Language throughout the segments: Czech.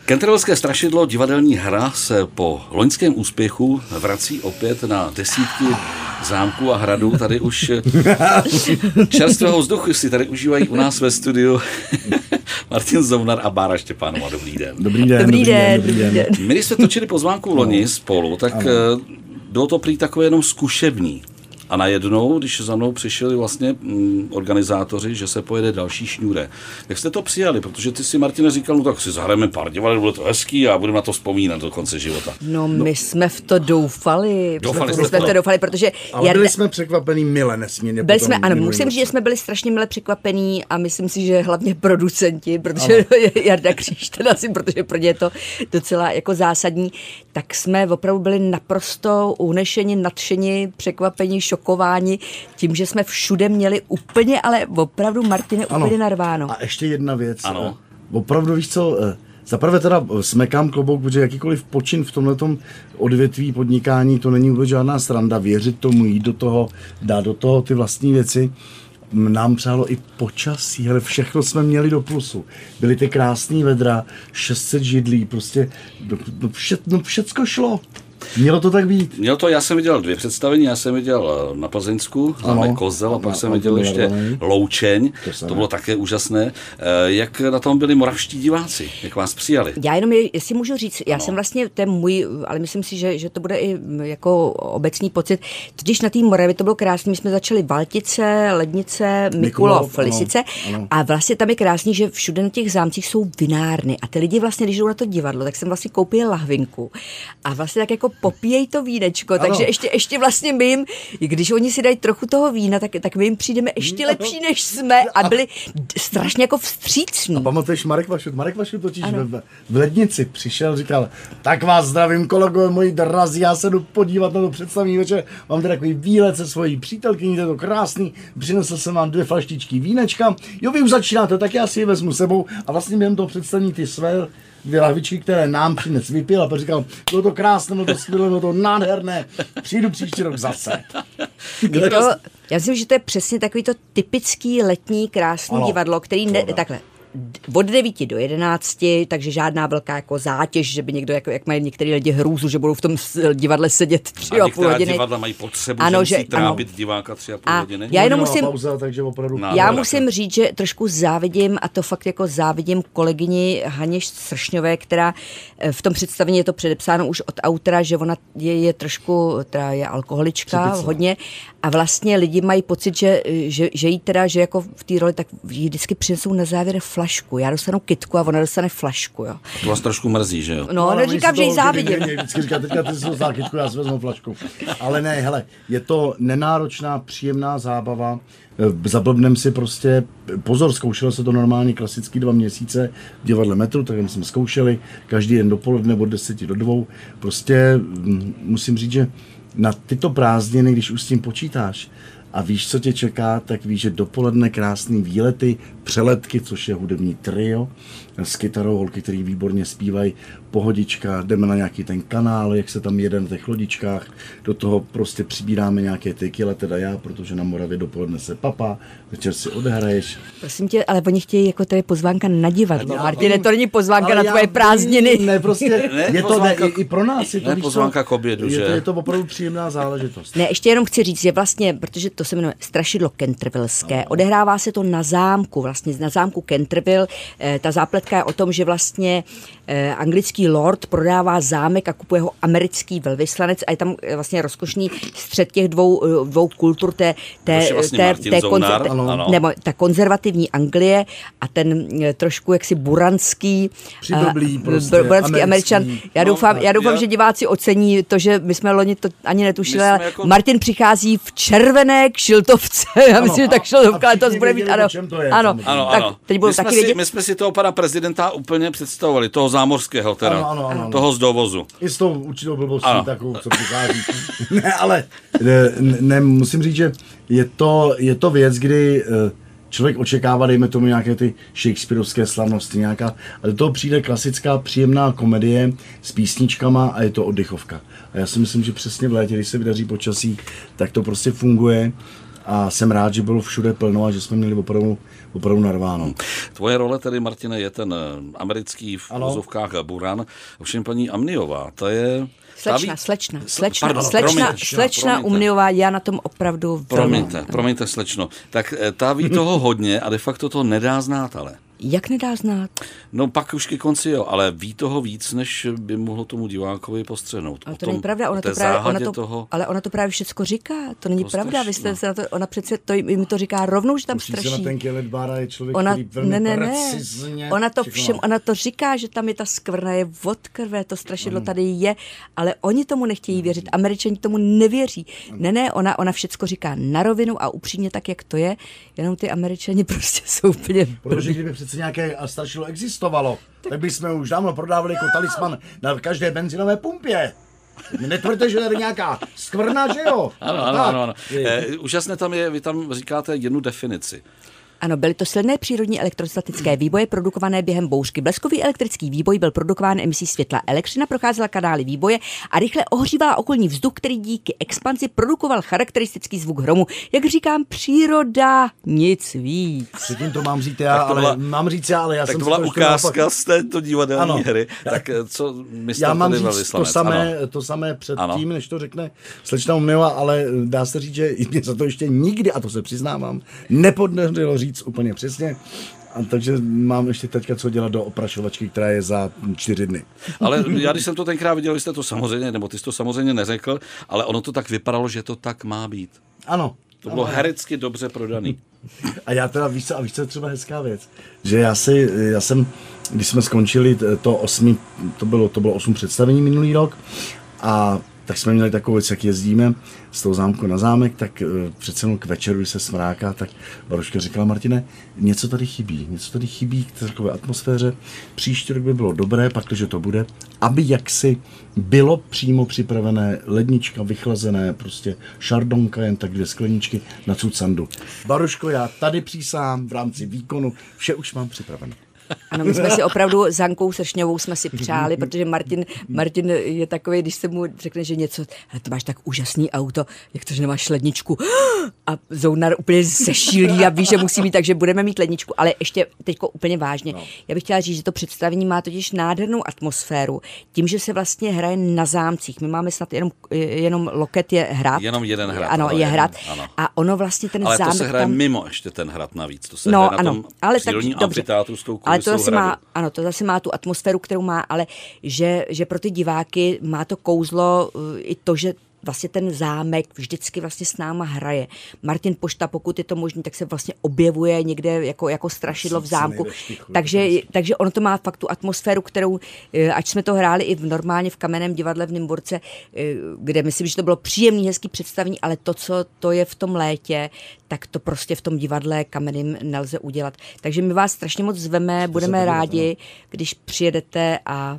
Cantervillské strašidlo, divadelní hra, se po loňském úspěchu vrací opět na desítky zámků a hradů. Tady už čerstvého vzduchu si tady užívají u nás ve studiu Martin Zovnar a Bára Štěpánová. Dobrý den. Dobrý den. My, když jsme točili pozvánku loni spolu, tak bylo to prý takové jenom zkušební. A najednou, když za mnou přišli vlastně organizátoři, že se pojede další šňůre. Jak jste to přijali? Protože ty si, Martine, říkal, no tak si zahrajeme pár divadel, bude to hezký a budeme na to vzpomínat do konce života. No, my jsme v to doufali. Protože... Ale byli jsme překvapení mile nesmírně. Musím říct, že jsme byli strašně mile překvapení a myslím si, že hlavně producenti, protože Jarda Kříž, protože pro ně je to docela jako zásadní, tak jsme opravdu byli naprosto unešeni, nadšeni, překvapení, šokováni tím, že jsme všude měli úplně, ale opravdu, Martine, úplně narváno. A ještě jedna věc. Ano. Opravdu, víš co, zaprvé teda smekám klobouk, protože jakýkoliv počin v tomhletom odvětví podnikání, to není vůbec žádná sranda, věřit tomu, jít do toho, dát do toho ty vlastní věci. Nám přálo i počasí, ale všechno jsme měli do plusu. Byly ty krásný vedra, 600 židlí, prostě všecko šlo. Mělo to tak být? Mělo to, já jsem viděl 2 představení, já jsem viděl na Plzeňsku, známe Kozel, a pak jsem viděl ještě Loučeň, to bylo také úžasné. Jak na tom byli moravští diváci, jak vás přijali? Já jenom, jestli můžu říct, já jsem vlastně, to je můj, ale myslím si, že to bude i jako obecný pocit, totiž na té Moravě to bylo krásné, my jsme začali Valtice, Lednice, Mikulov, Lisice a vlastně tam je krásný, že všude na těch zámcích jsou vinárny a ty lidi vlastně, když jdou na to divadlo, tak jsem vlastně koupil lahvinku a vlastně tak jako popíjej to vínečko, takže ještě vlastně my jim, když oni si dají trochu toho vína, tak my jim přijdeme ještě lepší, než jsme a byli strašně jako vstřícní. A pamatuješ Marek Vašut totiž v Lednici přišel, říkal, tak vás zdravím, kolegové moji drazí, já se jdu podívat na to představení večer, mám tady takový výlet se svojí přítelkyní, to je to krásný, přinesl jsem vám 2 flaštičky vínečka, jo, vy už začínáte, tak já si je vezmu sebou a vlastně během toho představení ty své 2 lahvičky, které nám přines vypil a pak říkal, bylo to krásné, bylo to skvělé, bylo to nádherné, přijdu příští rok zase. Já myslím, že to je přesně takový to typický letní krásný divadlo, který takhle. Od 9 do 11, takže žádná velká jako zátěž, že by někdo, jak mají některý lidi hrůzu, že budou v tom divadle sedět 3,5 hodiny. A divadla mají potřebu, že musí trápit diváka 3,5 hodiny. Já jenom musím říct, že trošku závidím, a to fakt jako závidím kolegyni Haně Sršňové, která v tom představení je to předepsáno už od autora, že ona je trošku, teda je alkoholička hodně a vlastně lidi mají pocit, že jí teda, že jako v té roli, tak jí vždycky přinesou na závěr flašku. Já dostanu kytku a ona dostane flašku, jo. A to vás trošku mrzí, že jo? No říkám, že jí závidím. Vždycky říká, teďka ty si dostala kytku, já si vezmu flašku. Ale ne, hele, je to nenáročná, příjemná zábava. Zablbnem si prostě, pozor, zkoušelo se to normálně klasicky 2 měsíce v divadle Metru, tak jsme zkoušeli každý den dopoledne od 10 do 2. Prostě musím říct, že na tyto prázdniny, když už s tím počítáš a víš, co tě čeká, tak víš, že dopoledne krásný výlety, přeletky, což je hudební trio, s kytarou, holky, který výborně zpívají, pohodička, jdeme na nějaký ten kanál, jak se tam jede na těch lodičkách, do toho prostě přibíráme nějaké tequila, teda já, protože na Moravě dopoledne se papá, večer si odehraješ. Prosím tě, ale oni chtějí jako tady pozvánka na divadlo, Martine, to není pozvánka na tvoje prázdniny. Ne, prostě je to i pro nás. Je to pozvánka k obědu, že? Je to opravdu příjemná záležitost. Ne, ještě jenom chci říct, že vlastně, protože to se jmenuje Strašidlo Cantervillské, odehrává se to na zámku, vlastně na zámku Canterville. Ta zápletka je o tom, že vlastně anglický lord prodává zámek a kupuje ho americký velvyslanec a je tam vlastně rozkošný střed těch dvou kultur, ta konzervativní Anglie a ten trošku jaksi buranský Američan. Já doufám, že diváci ocení to, že my jsme loni to ani netušili, ale jako... Martin přichází v červené kšiltovce. Já myslím, že ta kšiltovka letos bude mít. Ano. Tak teď budou taky vědět. My jsme si toho pana prezidenta úplně představovali, toho zámořského teda, toho z dovozu. I s tou určitou blbostí takovou, co přichází. Ne, ale musím říct, že je to věc, kdy člověk očekává, dejme tomu, nějaké ty shakespearovské slavnosti, a do toho přijde klasická příjemná komedie s písničkama a je to oddychovka. A já si myslím, že přesně v létě, když se vydaří počasí, tak to prostě funguje. a jsem rád, že bylo všude plno a že jsme měli opravdu narváno. Tvoje role tedy, Martine, je ten americký v uvozovkách buran. Ovšem paní Amniová, ta je... Slečna Umniová, já na tom opravdu... Promiňte, slečno. Tak ta ví toho hodně a de facto to nedá znát, ale... Jak nedá znát? No pak už ke konci jo, ale ví toho víc, než by mohlo tomu divákovi postřehnout. Ale to není pravda, ale ona to právě všecko říká, to není pravda, vy jste se na to, ona přece jim to říká rovnou, že tam musí straší. Se na ten Keletbára je člověk, který velmi precizně ona to říká, že tam je ta skvrna, je od krve, to strašidlo tady je, ale oni tomu nechtějí věřit, Američani tomu nevěří. Ne, ona všecko říká na rovinu a upřímně tak, jak to je, jenom ty Američani prostě jsou úplně... Protože kdyby přece nějaké strašidlo existovalo, tak bychom už dávno prodávali jako talisman na každé benzinové pumpě. Netvrďte, že je nějaká skvrna, že jo? Ano. Úžasné tam je, vy tam říkáte jednu definici. Ano, byly to silné přírodní elektrostatické výboje produkované během bouřky. Bleskový elektrický výboj byl produkován emisí světla. Elektřina procházela kanály výboje a rychle ohřívala okolní vzduch, který díky expanzi produkoval charakteristický zvuk hromu. Jak říkám, příroda, nic víc. Předtím to mám říct já, ale já tak jsem... Tak to byla ukázka z této divadelní hry. Tak co myslíte tady velvyslanec? To samé předtím, než to řekne slečna Umniová, ale dá se říct, že mě za to ještě nikdy, a to se přiznávám, nepodařilo říct úplně přesně. A takže mám ještě teďka co dělat do oprašovačky, která je za 4 dny. Ale já, když jsem to tenkrát viděl, jste to samozřejmě, nebo ty jsi to samozřejmě neřekl, ale ono to tak vypadalo, že to tak má být. Ano. To bylo herecky dobře prodaný. A já teda víš co je třeba hezká věc, že já jsem, když jsme skončili to bylo 8 představení minulý rok a tak jsme měli takovou věc, jak jezdíme z toho zámku na zámek, tak přece jenom k večeru, když se smráká, tak Baruška říkala: Martine, něco tady chybí k takové atmosféře. Příští rok by bylo dobré, pak že to bude, aby jaksi bylo přímo připravené lednička, vychlazené, prostě šardonka, jen tak 2 skleničky na cucandu. Baruško, já tady přísám v rámci výkonu, vše už mám připravené. Ano, my jsme si opravdu s Hankou Sršňovou jsme si přáli, protože Martin je takový, když se mu řekne, že něco, ty máš tak úžasný auto, jak to, že nemáš ledničku, a Zounar úplně sešílí a ví, že musí mít, takže budeme mít ledničku, ale ještě teďko úplně vážně. No. Já bych chtěla říct, že to představení má totiž nádhernou atmosféru, tím, že se vlastně hraje na zámcích. My máme snad jenom Loket je hrad. Jenom jeden hrad. Ano, je hrad. A ono vlastně ten zámek. Ale to se hraje tam... mimo ještě ten hrad navíc. To se hraje na tom přírodním amfiteátru s tou kulisou hradu. To zase má tu atmosféru, kterou má, ale že pro ty diváky má to kouzlo i to, že vlastně ten zámek vždycky vlastně s náma hraje. Martin Pošta, pokud je to možné, tak se vlastně objevuje někde jako strašidlo v zámku. Takže ono to má fakt tu atmosféru, kterou, ať jsme to hráli i normálně v Kamenném divadle v Nymburce, kde myslím, že to bylo příjemný, hezký představení, ale to, co to je v tom létě, tak to prostě v tom divadle Kamenném nelze udělat. Takže my vás strašně moc zveme, budeme rádi, když přijedete a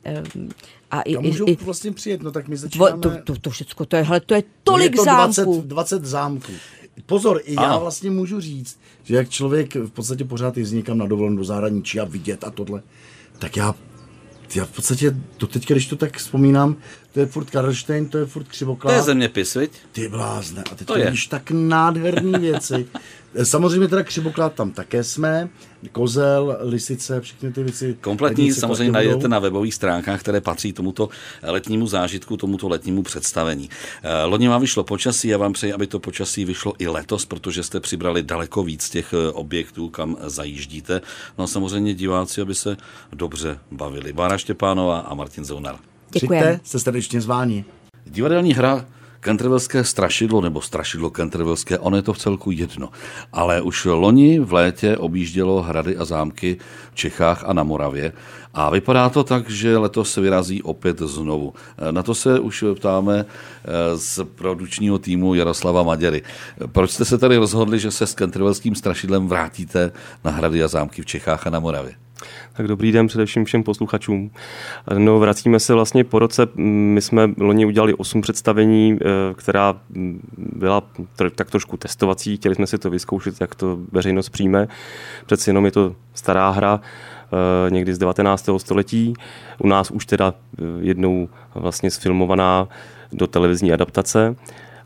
můžou vlastně přijet, no tak my začínáme... To všechno, to je tolik zámků. 20 zámků. Pozor, i já vlastně můžu říct, že jak člověk v podstatě pořád jezdí někam na dovolenou do zahraničí a vidět a tohle, tak já v podstatě, to teď, když to tak vzpomínám, to je furt Karlštejn, to je furt Křivoklát. To je zeměpis, viď? Ty blázne. A teď to vidíš tak nádherný věci. Samozřejmě teda Křivoklát tam také jsme, Kozel, Lisice, všechny ty věci. Kompletní samozřejmě najdete na webových stránkách, které patří tomuto letnímu zážitku, tomuto letnímu představení. Loni vám vyšlo počasí, já vám přeji, aby to počasí vyšlo i letos, protože jste přibrali daleko víc těch objektů, kam zajíždíte. No a samozřejmě diváci, aby se dobře bavili. Bára Štěpánová a Martin Zounar. Přijďte, jste srdečně zváni. Divadelní hra Cantervillské strašidlo nebo strašidlo Cantervillské, ono je to v celku jedno. Ale už loni v létě objíždělo hrady a zámky v Čechách a na Moravě a vypadá to tak, že letos se vyrazí opět znovu. Na to se už ptáme z produkčního týmu Jaroslava Maděry. Proč jste se tady rozhodli, že se s Cantervillským strašidlem vrátíte na hrady a zámky v Čechách a na Moravě? Tak dobrý den především všem posluchačům. No, vracíme se vlastně po roce. My jsme loni udělali 8 představení, která byla tak trošku testovací. Chtěli jsme si to vyzkoušet, jak to veřejnost přijme. Přeci jenom je to stará hra, někdy z 19. století. U nás už teda jednou vlastně sfilmovaná do televizní adaptace.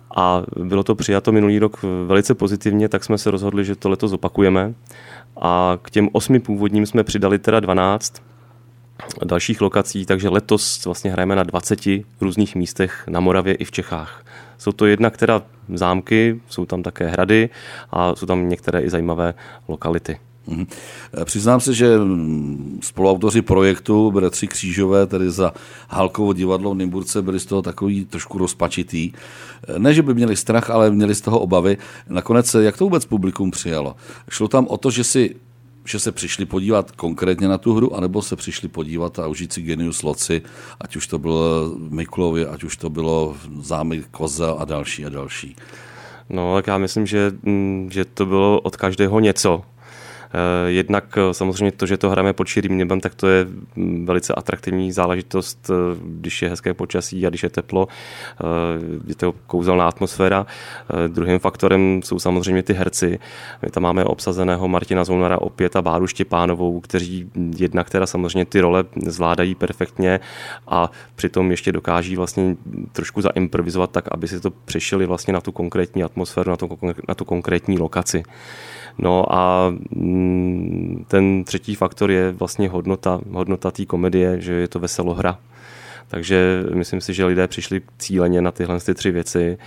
A bylo to přijato minulý rok velice pozitivně, tak jsme se rozhodli, že to letos zopakujeme. A k těm 8 původním jsme přidali teda 12 dalších lokací, takže letos vlastně hrajeme na 20 různých místech na Moravě i v Čechách. Jsou to jednak teda zámky, jsou tam také hrady a jsou tam některé i zajímavé lokality. Přiznám se, že spoluautoři projektu Bratři Křížové, tedy za Halkovo divadlo v Nymburce, byli z toho takový trošku rozpačitý. Ne, že by měli strach, ale měli z toho obavy. Nakonec, jak to vůbec publikum přijalo? Šlo tam o to, že se přišli podívat konkrétně na tu hru, anebo se přišli podívat a užít si Genius Loci, ať už to bylo v Mikulově, ať už to bylo zámek Kozel a další a další. No, tak já myslím, že to bylo od každého něco. Jednak samozřejmě to, že to hrajeme pod širým nebem, tak to je velice atraktivní záležitost, když je hezké počasí a když je teplo, je to kouzelná atmosféra. Druhým faktorem jsou samozřejmě ty herci. My tam máme obsazeného Martina Zounara opět a Báru Štěpánovou, kteří jednak teda samozřejmě ty role zvládají perfektně a přitom ještě dokáží vlastně trošku zaimprovizovat tak, aby si to přešili vlastně na tu konkrétní atmosféru, na tu konkrétní lokaci. No a ten třetí faktor je vlastně hodnota té komedie, že je to veselohra. Takže myslím si, že lidé přišli cíleně na tyhle 3 věci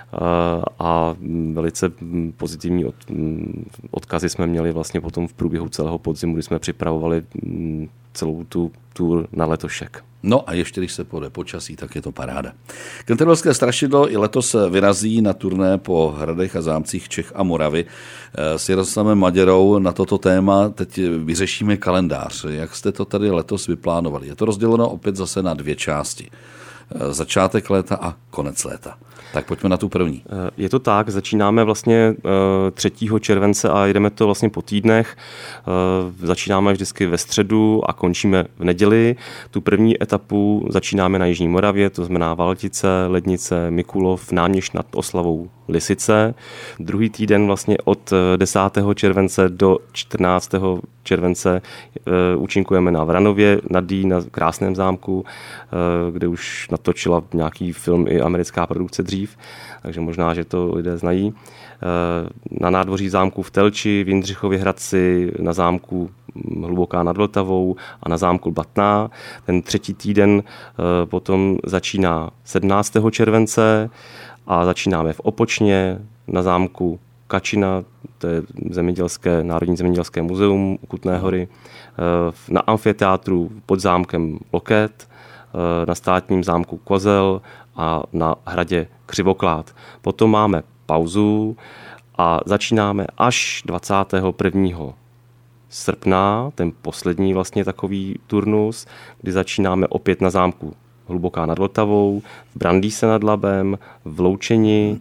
a velice pozitivní odkazy jsme měli vlastně potom v průběhu celého podzimu, kdy jsme připravovali celou tu tour na letošek. No a ještě když se půjde počasí, tak je to paráda. Canterburyské strašidlo i letos vyrazí na turné po hradech a zámcích Čech a Moravy. S Jaroslavem Maděrou na toto téma teď vyřešíme kalendář. Jak jste to tady letos vyplánovali? Je to rozděleno opět zase na 2 části. Začátek léta a konec léta. Tak pojďme na tu první. Je to tak, začínáme vlastně 3. července a jedeme to vlastně po týdnech. Začínáme vždycky ve středu a končíme v neděli. Tu první etapu začínáme na Jižní Moravě, to znamená Valtice, Lednice, Mikulov, Náměšť nad Oslavou, Lisice. Druhý týden vlastně od 10. července do 14. července účinkujeme na Vranově, nad Dý, na krásném zámku, kde už natočila nějaký film i americká produkce dřív, takže možná, že to lidé znají. Na nádvoří zámku v Telči, v Jindřichově Hradci, na zámku Hluboká nad Vltavou a na zámku Blatná. Ten 3. týden potom začíná 17. července a začínáme v Opočně na zámku Kačina, to je Národní zemědělské muzeum u Kutné Hory, na amfiteátru pod zámkem Loket, na státním zámku Kozel a na hradě Křivoklád. Potom máme pauzu a začínáme až 21. srpna, ten poslední vlastně takový turnus, kdy začínáme opět na zámku Hluboká nad Vltavou, v Brandýse nad Labem, v Loučeni,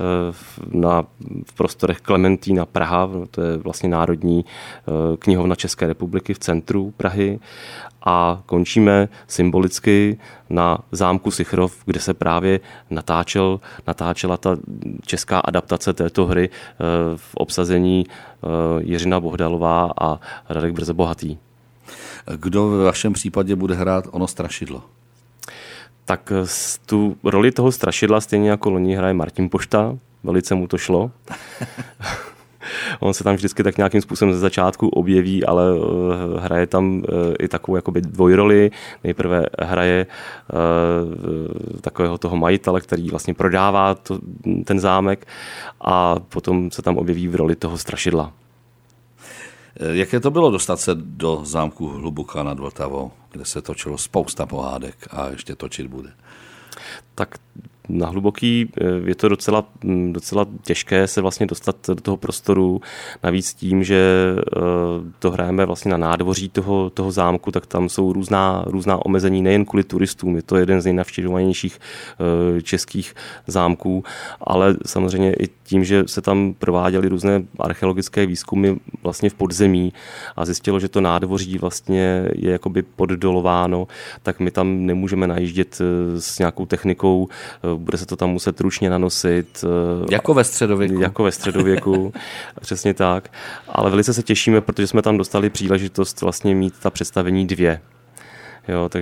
v prostorech Klementína Praha, to je vlastně Národní knihovna České republiky v centru Prahy, a končíme symbolicky na zámku Sichrov, kde se právě natáčela ta česká adaptace této hry v obsazení Jiřina Bohdalová a Radek Brzobohatý. Kdo ve vašem případě bude hrát ono strašidlo? Tak tu roli toho strašidla stejně jako loni hraje Martin Pošta, velice mu to šlo. On se tam vždycky tak nějakým způsobem ze začátku objeví, ale hraje tam i takovou jakoby dvojroli. Nejprve hraje takového toho majitele, který vlastně prodává ten zámek, a potom se tam objeví v roli toho strašidla. Jaké to bylo dostat se do zámku Hluboká nad Vltavou, kde se točilo spousta pohádek a ještě točit bude? Tak na Hluboký je to docela těžké se vlastně dostat do toho prostoru. Navíc tím, že to hrajeme vlastně na nádvoří toho zámku, tak tam jsou různá omezení nejen kvůli turistům. Je to jeden z nejnavštěvovanějších českých zámků, ale samozřejmě i tím, že se tam prováděly různé archeologické výzkumy vlastně v podzemí a zjistilo, že to nádvoří vlastně je jakoby poddolováno, tak my tam nemůžeme najíždět s nějakou technikou, bude se to tam muset ručně nanosit. Jako ve středověku. Jako ve středověku, přesně tak. Ale velice se těšíme, protože jsme tam dostali příležitost vlastně mít ta představení 2. Jo, takže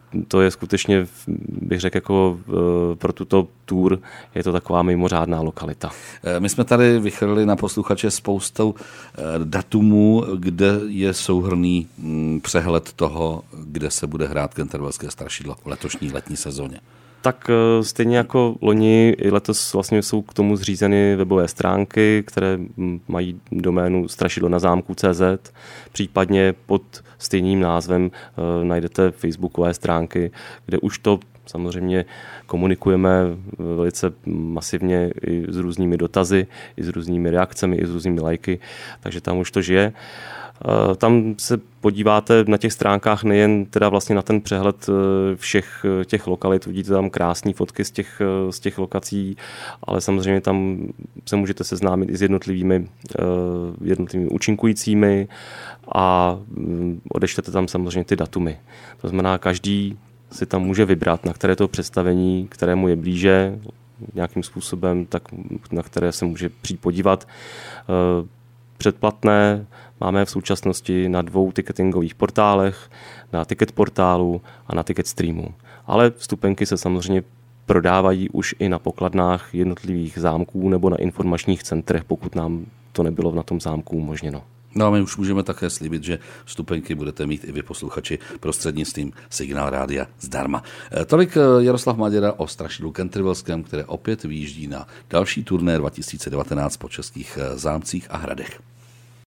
to je skutečně, bych řekl, jako pro tuto tour je to taková mimořádná lokalita. My jsme tady vychrlili na posluchače spoustou datumů, kde je souhrnný přehled toho, kde se bude hrát Canterburyské strašidlo v letošní letní sezóně. Tak stejně jako loni, i letos vlastně jsou k tomu zřízeny webové stránky, které mají doménu strašidlonazámku.cz, případně pod stejným názvem najdete facebookové stránky, kde už to samozřejmě komunikujeme velice masivně i s různými dotazy, i s různými reakcemi, i s různými lajky, takže tam už to žije. Tam se podíváte na těch stránkách nejen teda vlastně na ten přehled všech těch lokalit, vidíte tam krásné fotky z těch lokací, ale samozřejmě tam se můžete seznámit i s jednotlivými účinkujícími a odečtete tam samozřejmě ty datumy. To znamená, každý si tam může vybrat, na které to představení, kterému je blíže nějakým způsobem, tak na které se může přijít podívat. Předplatné máme v současnosti na 2 ticketingových portálech, na Ticket portálu a na Ticket streamu. Ale vstupenky se samozřejmě prodávají už i na pokladnách jednotlivých zámků nebo na informačních centrech, pokud nám to nebylo na tom zámku umožněno. No a my už můžeme také slíbit, že vstupenky budete mít i vy posluchači prostřednictvím Signál Rádia zdarma. Tolik Jaroslav Maděra o strašidlu Canterburyském, které opět vyjíždí na další turné 2019 po českých zámcích a hradech.